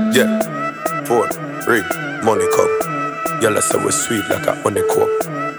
Yeah, phone, ring, money come. Y'all say we sweet like a honeycomb.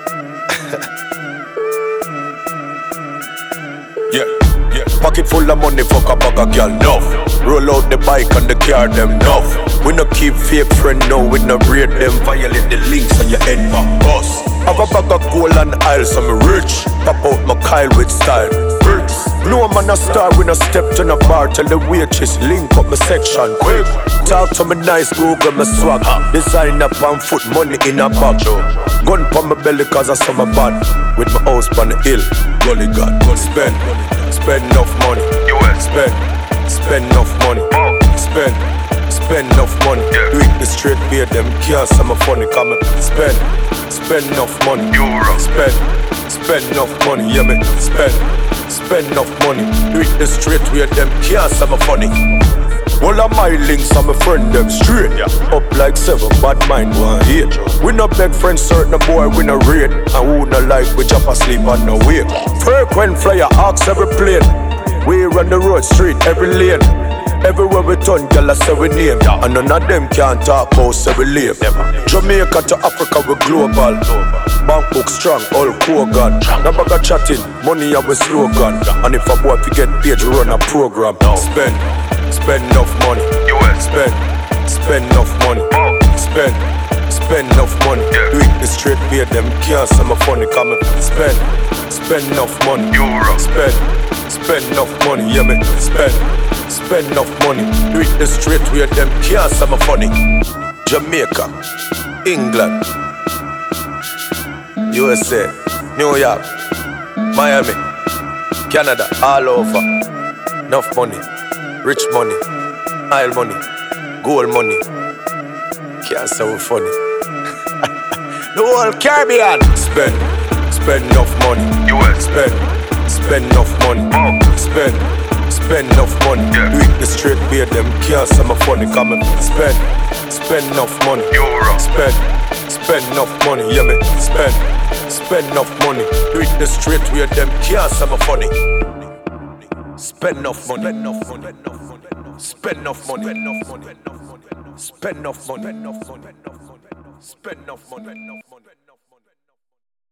Yeah, yeah. Pocket full of money, fuck a bag of girl, nuff. Roll out the bike and the car, them nuff. We no keep fake friend, no, we no raid them. Violate the links on your head back bus. Have a bag of gold and aisle, so me rich. Pop out my Kyle with style. Bricks. No man a star, we no step to the bar. Tell the waitress, link up my section quick. Talk to me nice, Google my swag. Design up on foot, money in a bag. Gun pon my belly cause I saw my bad. With my house on the hill, Gully God. Spend enough money. Spend enough money. Spend enough money. Do it the straight beer, them kids, I'm a funny come spend enough money. Spend enough money, yeah me. Spend enough money. Do it the straight way, them kids, I'm a funny. All of my links are my friend, them straight. Up like 7, bad mind 1-8. We no beg friends, certain boy, we no raid. And who no like, we jump asleep on no way. Frequent flyer, ask every plane. We run the road street, every lane. Everywhere we turn, girl, I say we name. And none of them can't talk about say we live. Jamaica to Africa, we global. Bank book strong, all Kogan. No bag of chatting, money have a slogan. And if a boy forget page, run a program. Spend enough money. Spend enough money. Spend enough money. Do it the straight way, them kids, I'm a funny come spend enough money. Spend enough money, yeah me. Spend enough money. Do it the straight way, them kids, I'm a funny. Jamaica, England, USA, New York, Miami, Canada, all over. Enough money, rich money, oil money, gold money. Can't say we're funny. The whole Caribbean. Spend enough money. Spend enough money. Spend enough money. Do it the straight way, them kids, I'm a funny come spend enough money. Spend enough money, yeah me. Spend enough money. Do it the straight way, them kids, I'm a funny. Spend enough money. Spend enough money. Spend enough money. Spend enough money.